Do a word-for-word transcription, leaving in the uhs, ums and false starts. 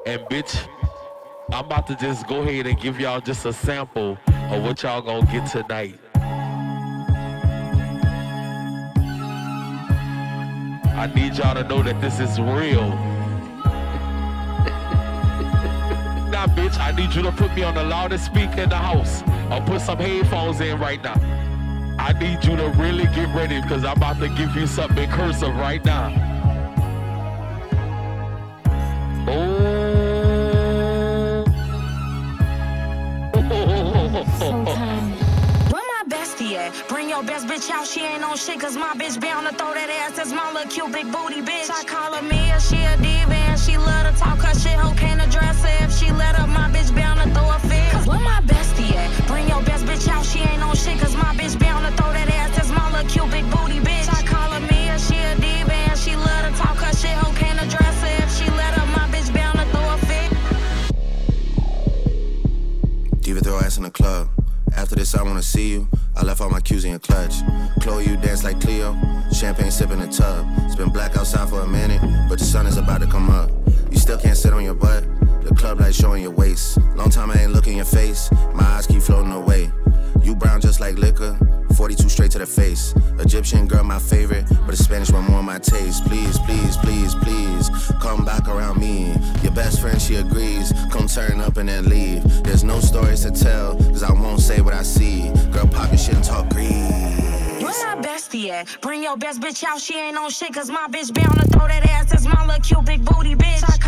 And bitch, I'm about to just go ahead and give y'all just a sample of what y'all gonna get tonight. I need y'all to know that this is real. Now, bitch, I need you to put me on the loudest speaker in the house or put some headphones in right now. I need you to really get ready because I'm about to give you something cursive right now. Oh. Where my bestie at? Bring your best bitch out, she ain't on shit, cause my bitch bound to throw that ass. That's my little cute big booty bitch. I call her Mia, she a diva, and she love to talk her shit. Hoe can't address her if she let up, my bitch bound to throw a fit. Cause where my bestie at? Bring your best bitch out, she ain't on shit, cause my bitch bound to throw that ass. That's my little cute big booty bitch. I call her Mia, she a diva, and she love to talk her shit. Hoe can't address her if she let up, my bitch bound to throw a fit. Diva throw ass in the club. After this, I wanna see you. I left all my cues in your clutch. Chloe, you dance like Cleo. Champagne sip in the tub. It's been black outside for a minute, but the sun is about to come up. You still can't sit on your butt. The club light showing your waist. Long time I ain't look in your face. My eyes keep floating away. You brown just like liquor. forty-two straight to the face. Egyptian girl, my favorite, but the Spanish one more on my taste. Please, please, please, please, come back around me. Your best friend, she agrees. Come turn up and then leave. There's no stories to tell, cause I won't say what I see. Girl, pop your shit and talk grease. Where my bestie at? Bring your best bitch out, she ain't on shit, cause my bitch bound to throw that ass. That's my little cute big booty bitch. I